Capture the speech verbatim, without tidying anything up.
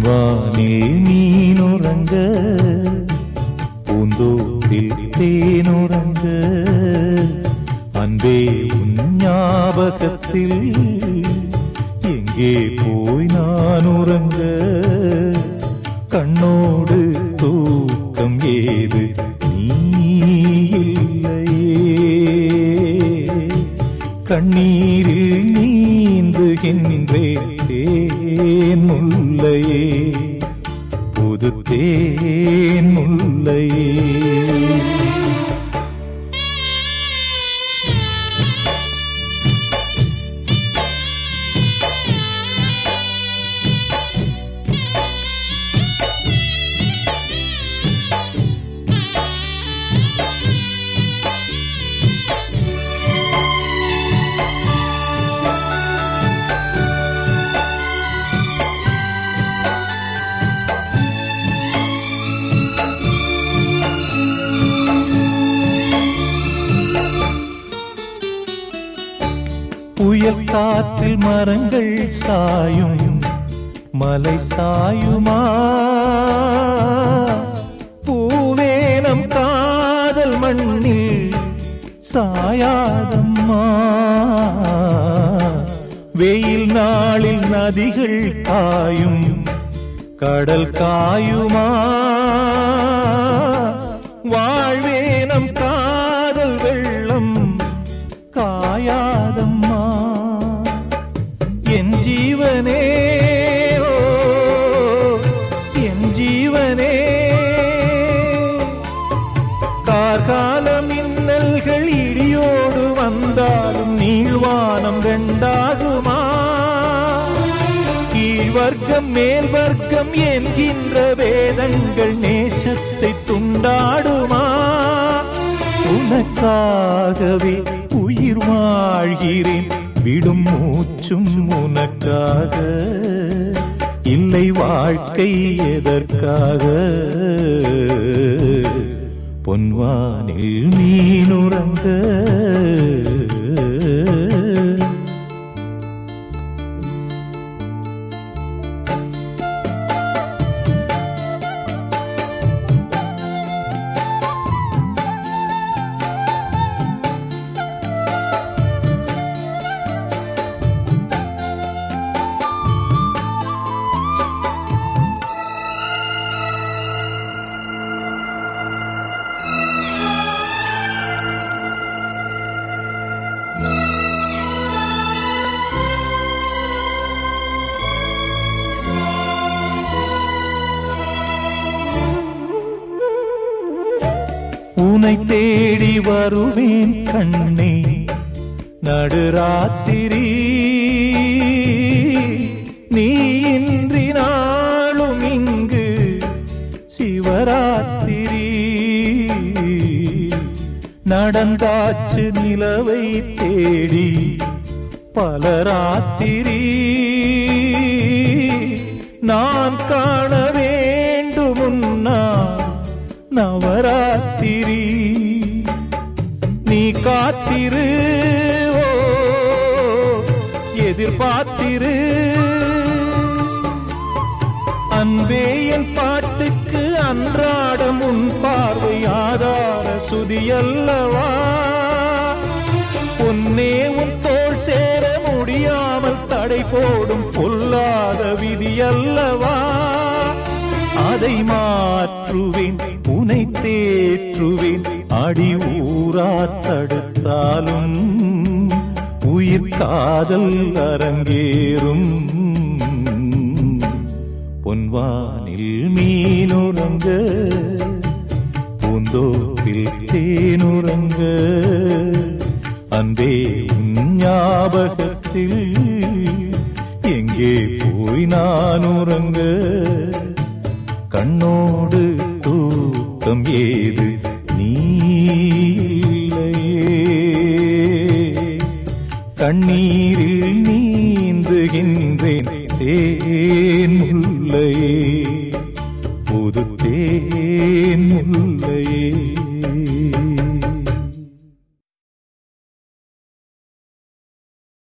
பொன்வானில் மீனுறங்க, பூந்தோப்பில் தேனுறங்க, அன்பே உன் ஞாபகத்தில் எங்கே போய் நான் உறங்க? கண்ணோடு தூக்கம் ஏது நீ இல்லையே, கண்ணீரில் நீந்துகின்றேன் தேன் முல்லையே, புது தேன் முல்லையே. புயல் காற்றில் மரங்கள் சாயும், மலை சாயுமா? பூவேனம் காதல் மண்ணில் சாயாதம்மா. வெயில் நாளில் நதிகள் காயும், கடல் காயுமா? வாழ்வேனம் காதல் வெள்ளம் காயாதம்மா. என் ஜீவனே, ஓ என் ஜீவனே, கார்கால மின்னல்கள் இடியோடு வந்தாலும் நீள்வானம் ரெண்டாகுமா? கீழ் வர்க்கம் மேல் வர்க்கம் என்கின்ற வேதங்கள் நேசத்தை துண்டாடுமா? உனக்காகவே உயிர் வாழ்கிறேன், விடும் மூச்சும் உனக்காக. இல்லை வாழ்க்கை எதற்காக? பொன்வானில் மீனுறங்க, உனை தேடி வருவேன் கண்ணே நடுராத்திரி. நீ இன்றி நாளும் இங்கு சிவராத்திரி. நடந்தாச்சு நிலவை தேடி பலராத்திரி. நான் காண வேண்டுமுன்னா நவராத்திரி. நீ காத்திரு, ஓ எதிர்பார்த்திரு. அன்பே என் பாட்டுக்கு அன்றாடம் உன் பார்வை ஆதார சுதியல்லவா? பொன்னே உன் தோள் சேர முடியாமல் தடை போடும் பொல்லாத விதியல்லவா? அதை மாற்றுவேன், உனை தேற்றுவேன். அடி ஊரா தடுத்தாலும் உயிர் காதல் அரங்கேறும். பொன்வானில் மீனுறங்க, பூந்தோப்பில் தேனுறங்க, அன்பே உன் ஞாபகத்தில் எங்கே போய் நான் உறங்க? கண்ணோடு தூக்கம் ஏது நீ இல்லையே, கண்ணீரில் நீந்துகின்றேன் தேன் முல்லையே, புது தேன் முல்லையே.